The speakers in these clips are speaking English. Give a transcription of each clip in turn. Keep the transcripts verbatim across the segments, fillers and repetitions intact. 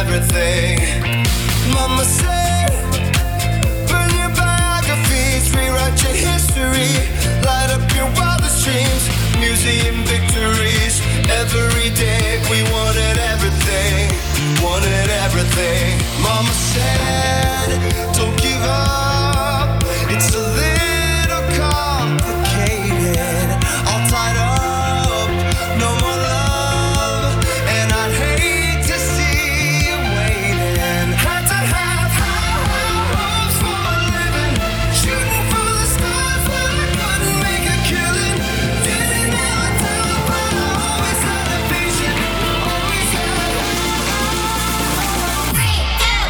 everything. Mama said, burn your biographies, rewrite your history, light up your wildest dreams, museum victories. Every day we wanted everything, wanted everything. Mama said, don't give up, it's a little complicated, all tied up, no more love, and I'd hate to see you waiting. Had to have high hopes for a living, shooting for the stars when I couldn't make a killing. Didn't ever tell, but I always had a vision, always had. Three, two,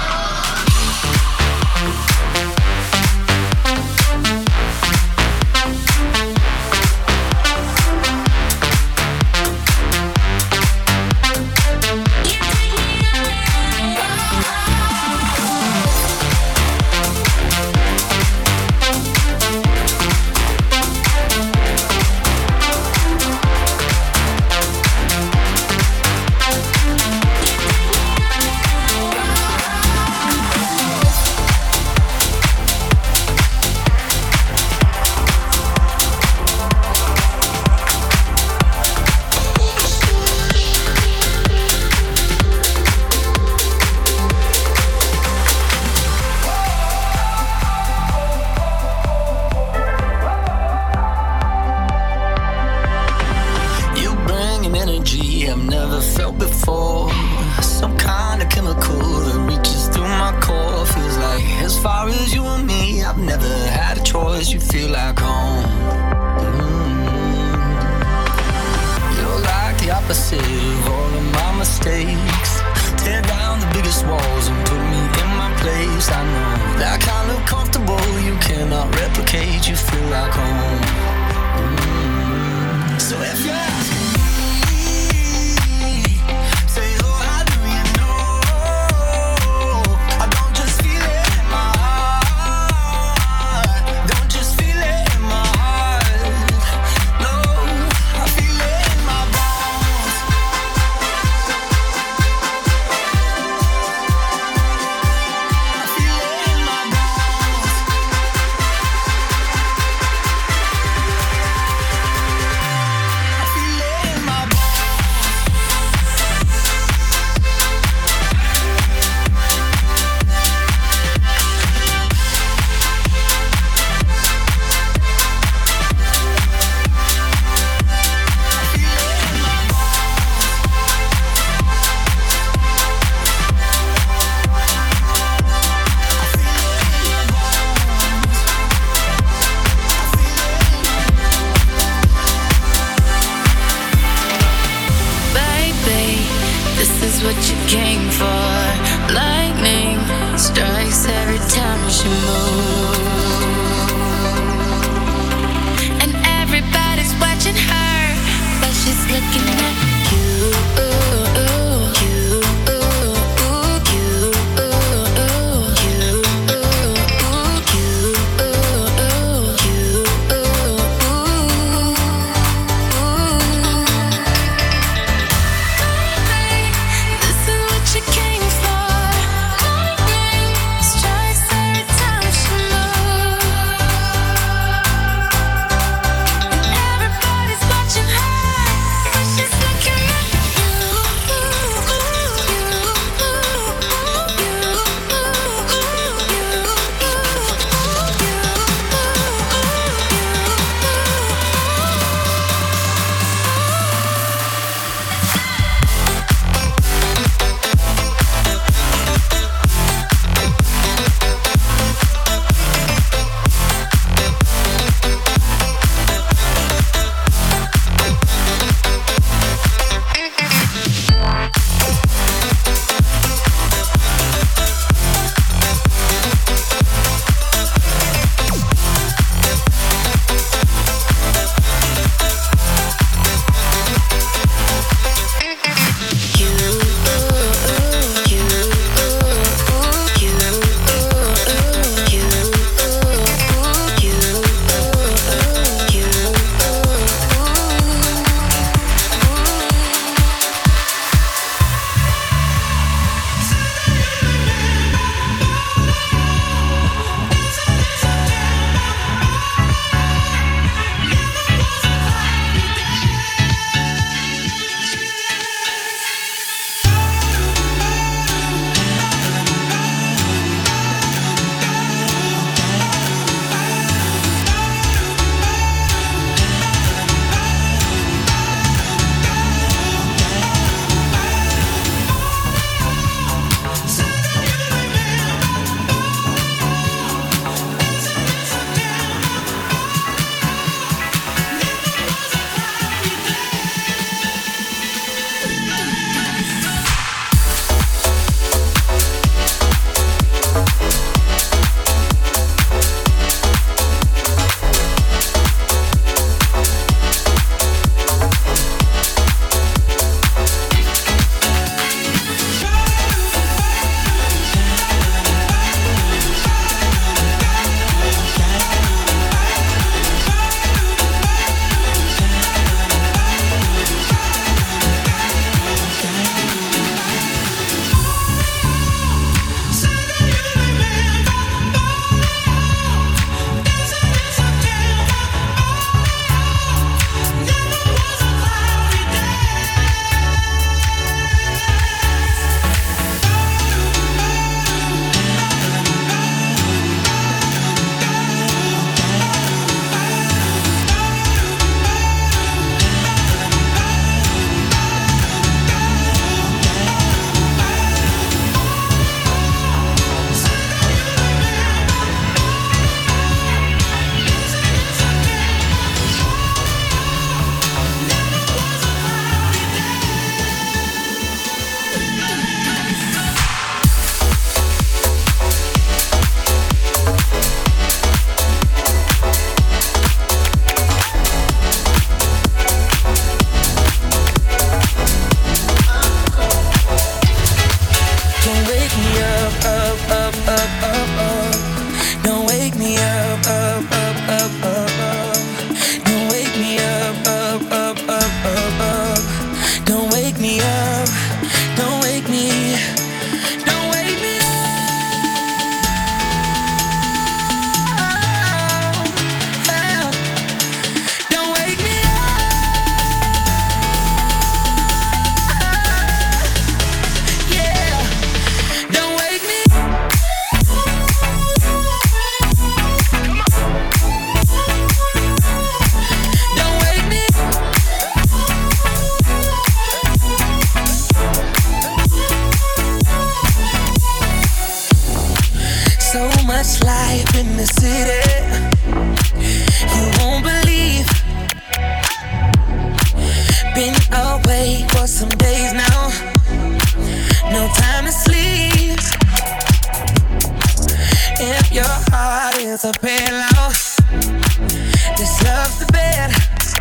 you bring an energy I've never felt before. Some kind of chemical that reaches through my core. Feels like as far as you and me, I've never had a choice. You feel like home. Mm. You're like the opposite of all of my mistakes. Tear down the biggest walls and put me in my place. I know that kind of comfortable you cannot replicate. You feel like home. Mm. So if you're asking me, say, oh, how do you know? I don't just feel it in my heart. Don't just feel it in my heart. No, I feel it in my bones. I feel it in my bones. I feel much life in the city. You won't believe. Been away for some days now. No time to sleep. If your heart is a pillow, this love's the bed.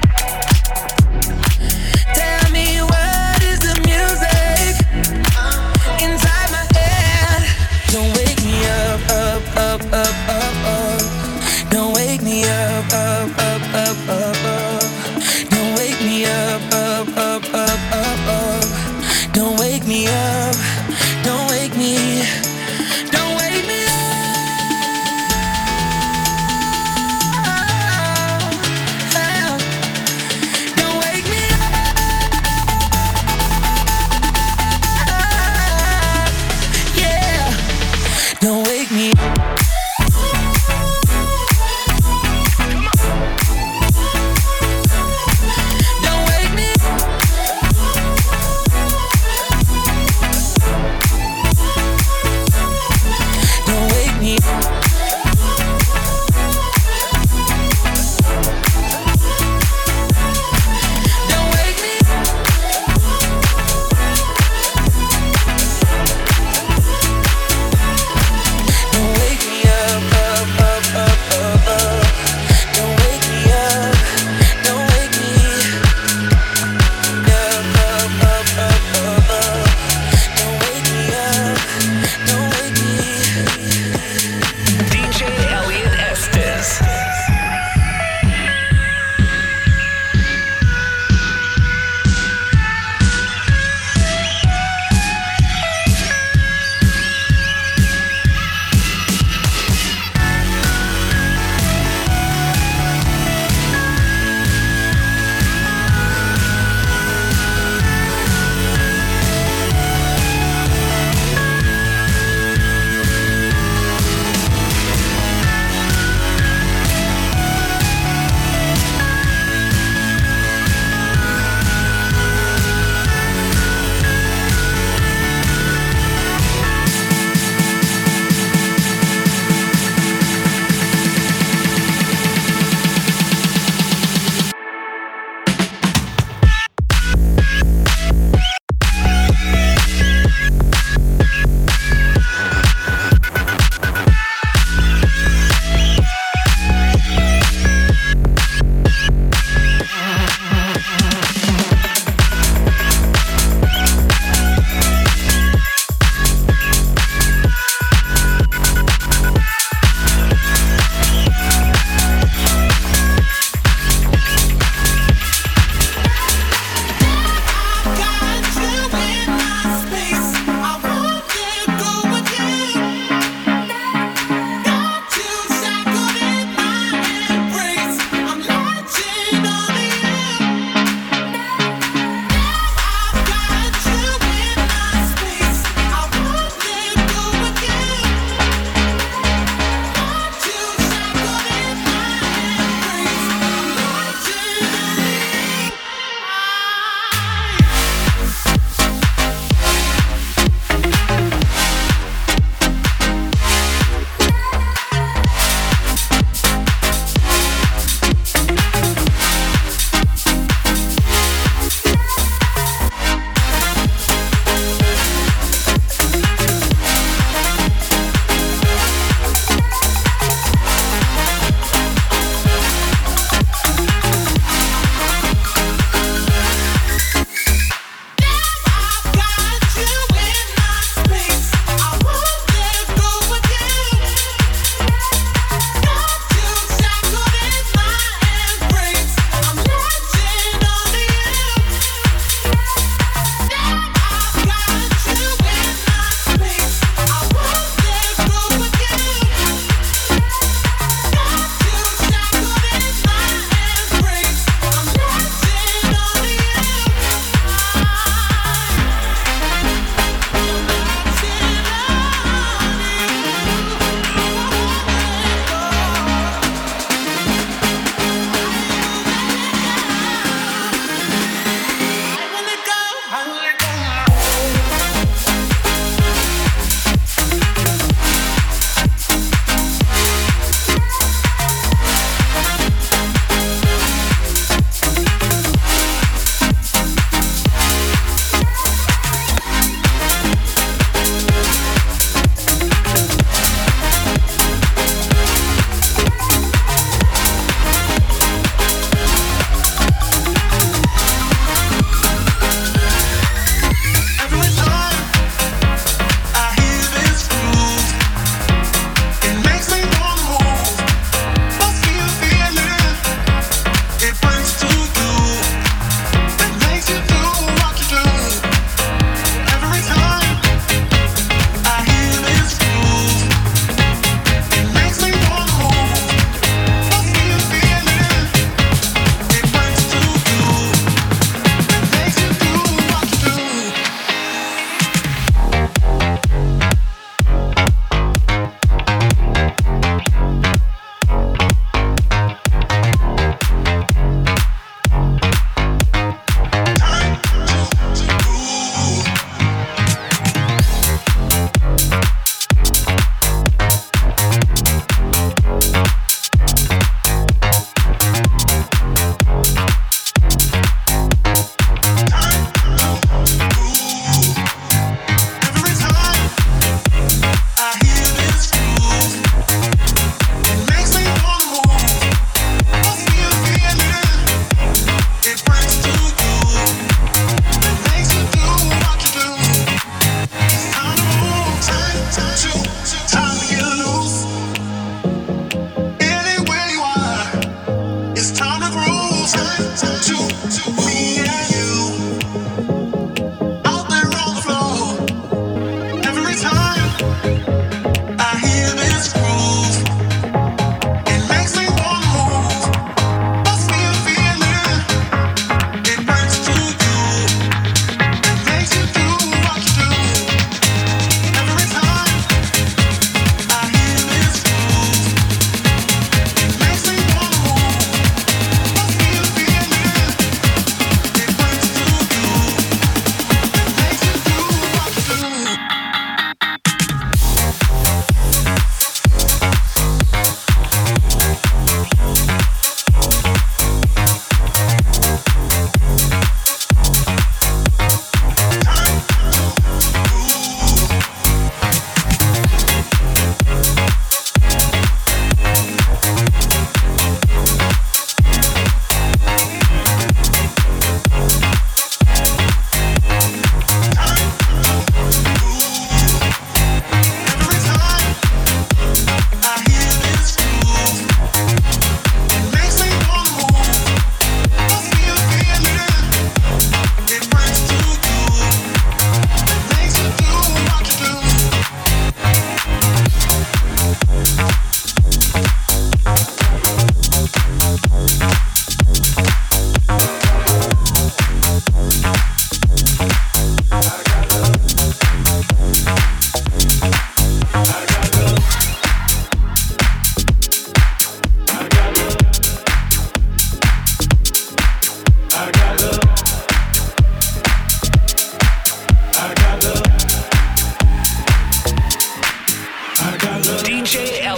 Tell me what is the music inside my head? Don't wake me up, up, up, up, up, up. Don't wake me up, up, up, up, up, up. Don't wake me up, up, up, up, up, up. Don't wake me up, don't wake me, don't wake me up.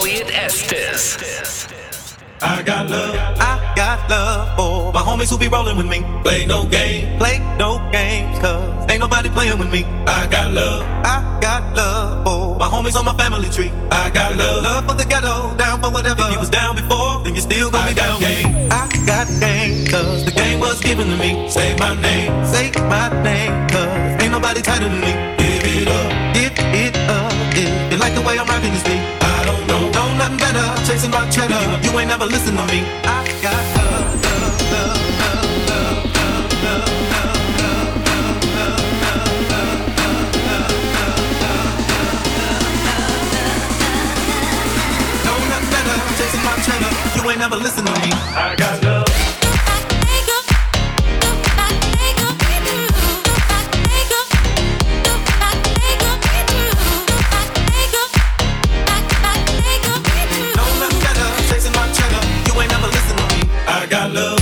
Elliot Estes. I got love, I got love for my homies who be rolling with me. Play no game, play no games, cause ain't nobody playing with me. I got love, I got love for my homies on my family tree. I got love, love for the ghetto, down for whatever. If you was down before, then you still gonna be down. Game, I got game, cause the game was given to me. Say my name, say my name, cause ain't nobody tighter than me. Give it up, give it up, if you like the way I'm rocking this beat. I don't know, know nothing better, chasing my cheddar. You ain't never listen to me. I got love, love, love, love, love, love, love, know nothing better, chasing my cheddar. You ain't never listen to me. I got love. I got love.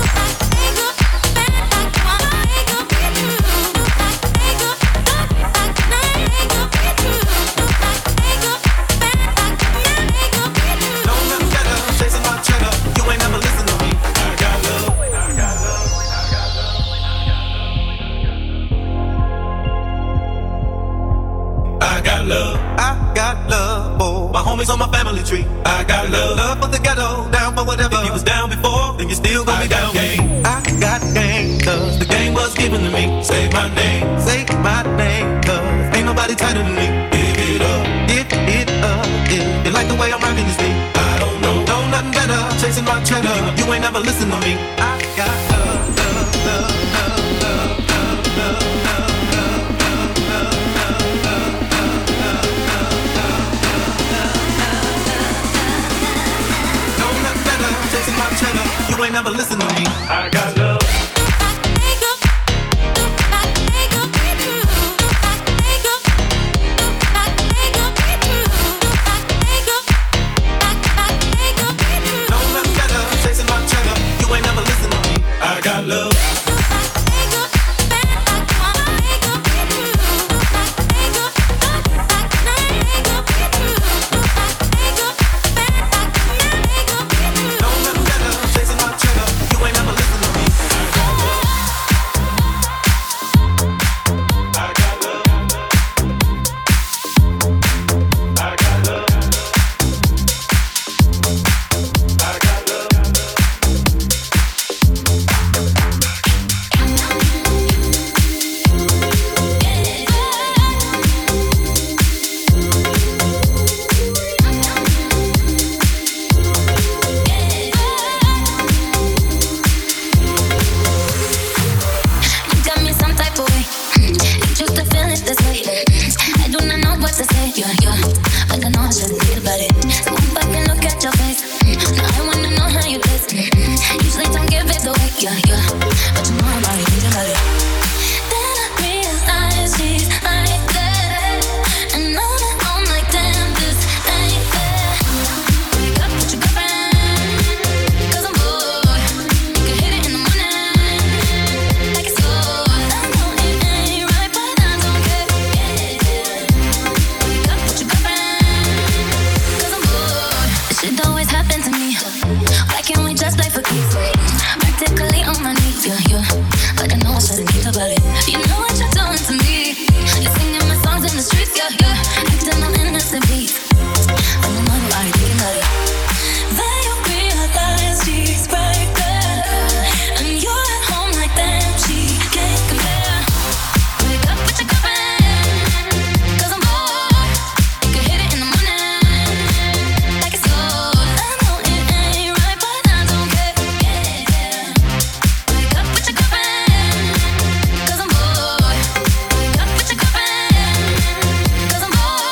On my family tree, I got love, love for the ghetto, down for whatever. If you was down before, then you still gonna be down. Game, I got game, cause the game was given to me. Say my name, say my name, cause ain't nobody tighter than me. Give it up, give it up, if you like the way I'm rocking this beat. I don't know, know nothing better, chasing my cheddar. You ain't never listen to me. I got love, love, love, love, love, love, love, love. You ain't never listen to me. I got love. No nothing better, chasing my cheddar. You ain't never listen to me. I got love. Cause I'm bored.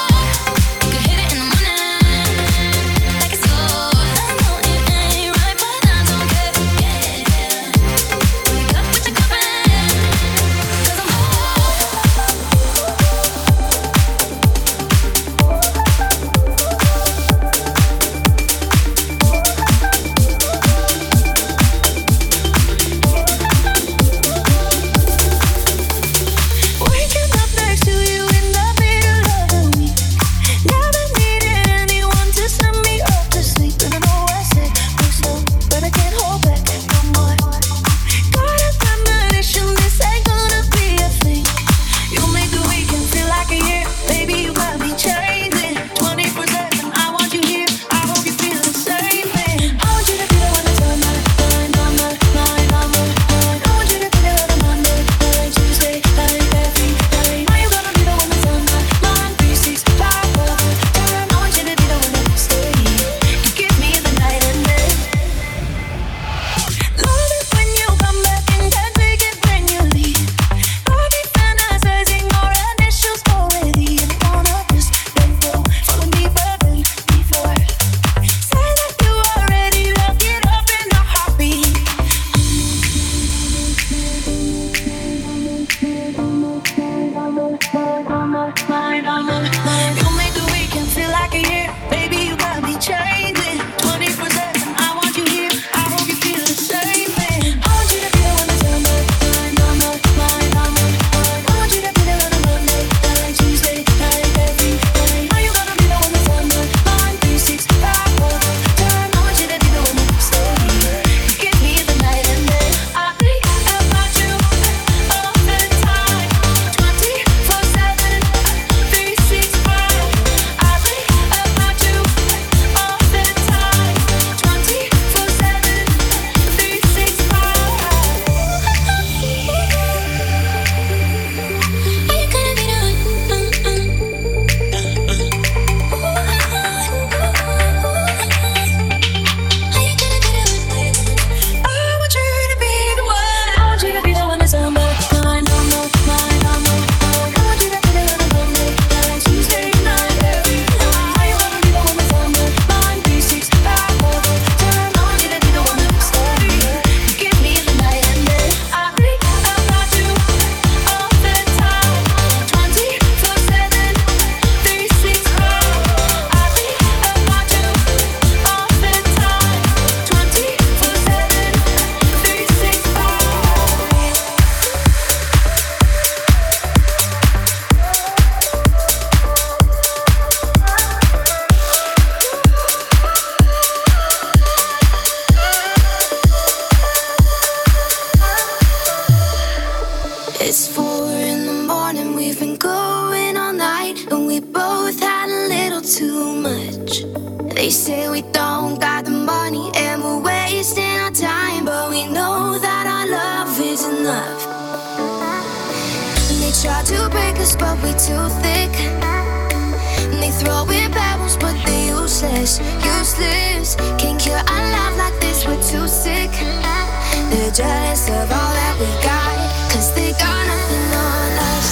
too much. They say we don't got the money and we're wasting our time, but we know that our love is enough. And they try to break us, but we too thick. And they throw in pebbles, but they're useless, useless. Can't cure our love like this, we're too sick. They're jealous of all that we got, cause they got nothing on us.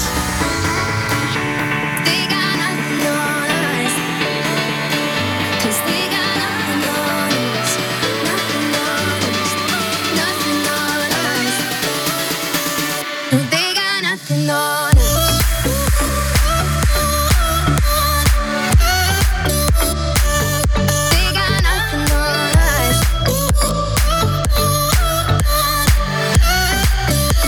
They got nothing on us. Cause they got nothing on us. Nothing on us. Nothing on us. No, they got nothing on us. They got nothing on us.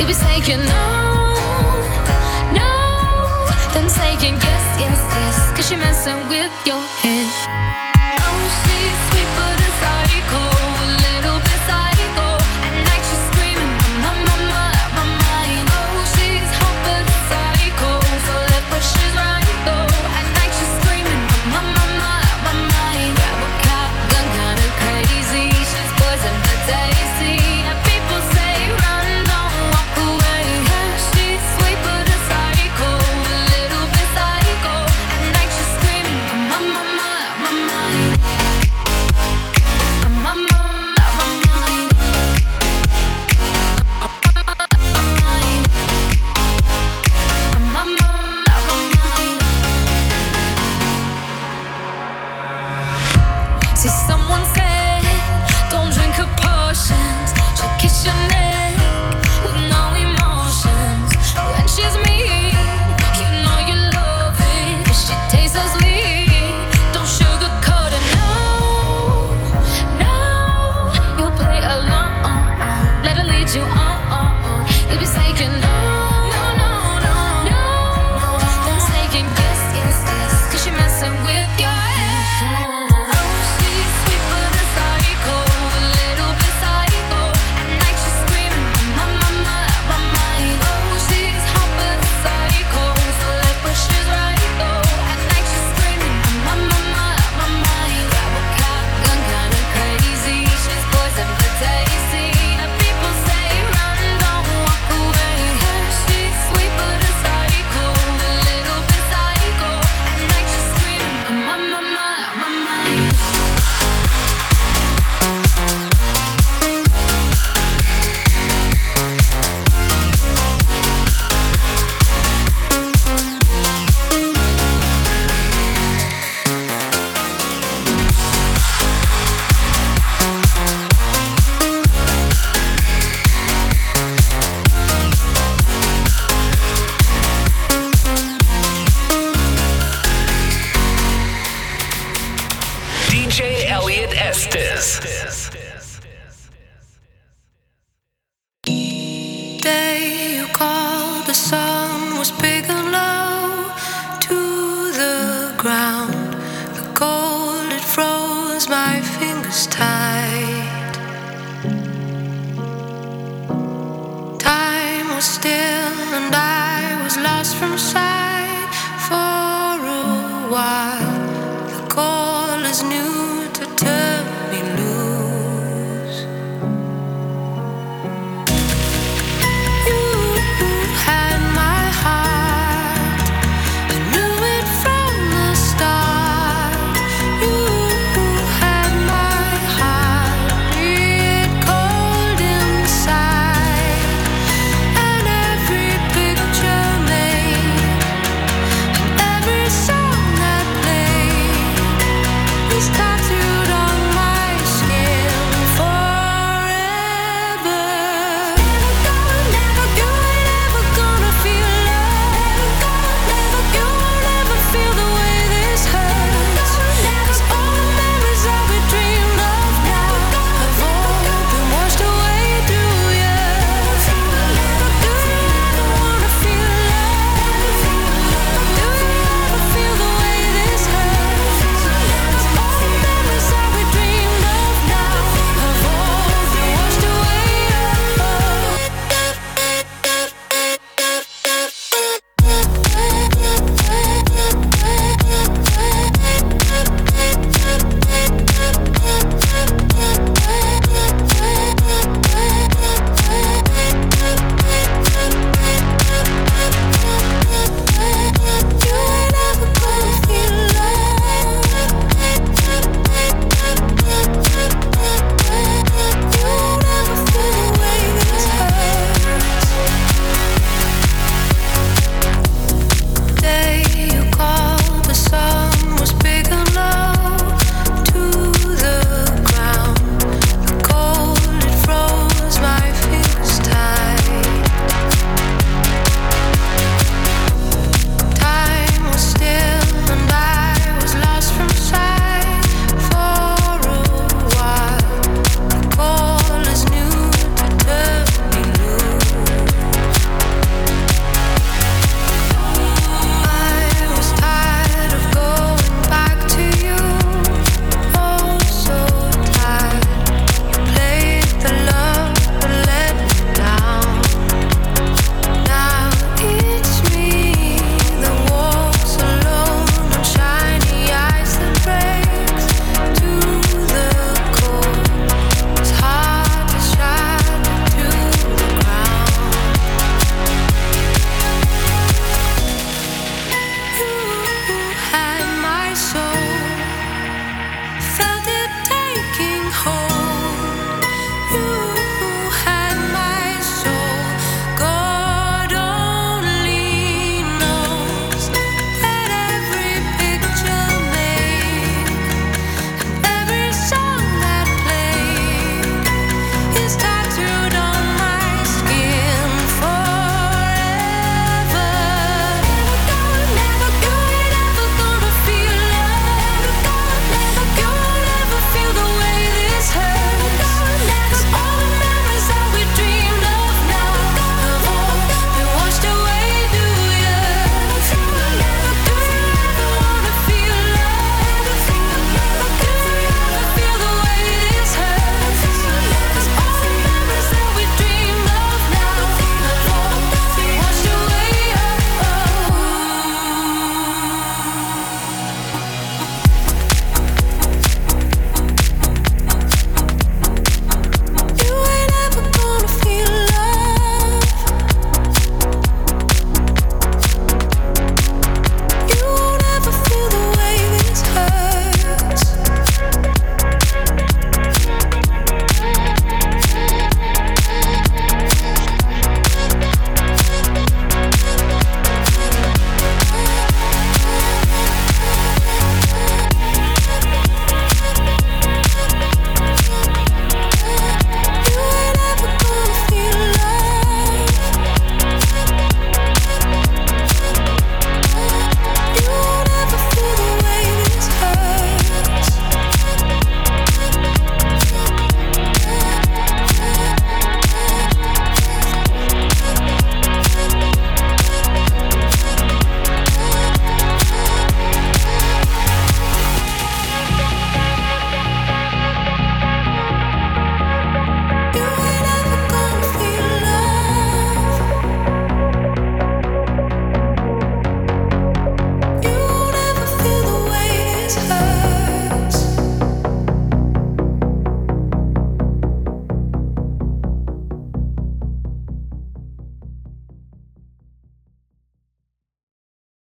You'll be saying no, no, then saying yes, yes, yes, cause you're messing with your head. Oh, she's sweet but a psycho, a little bit psycho. At night she's screaming, my, my, my, my mind. Oh, she's hot but a psycho, so left but she's right though. At night she's screaming, my, my, my, my mind. Grab a cop gun, kinda crazy. She's poison but tasty. And people say run, don't walk away. Yeah, she's sweet but a psycho, a little bit psycho. At night she's screaming, my, my, my, my mind. My, my, my mind. My, my, my mind. See, someone said, don't drink her potions. She'll kiss your neck with no emotions. When she's mean, you know you love it, 'cause she tastes so sweet. Don't sugarcoat it, no, no. You'll play along, let her lead you on. You'll be saying no, no, no, no, no. Then saying yes, yes, yes, 'cause you're messing with your head. Oh, she's sweet but a psycho, a little bit psycho. At night she's screaming, my, my, my, my mind. Oh, she's hot but a psycho, so left but she's right though. At night she's screaming, my, my, my, my mind. Grab a cop gun, kinda crazy. She's poison but tasty. And people say run, don't walk away. Yeah, she's sweet but a psycho, a little bit psycho. At night she's screaming, my, my, my, my mind. D J Elliot Estes. Day you called, the sun was big and low to the ground. The cold, it froze my fingers tight. Time was still and I was lost from sight for a while.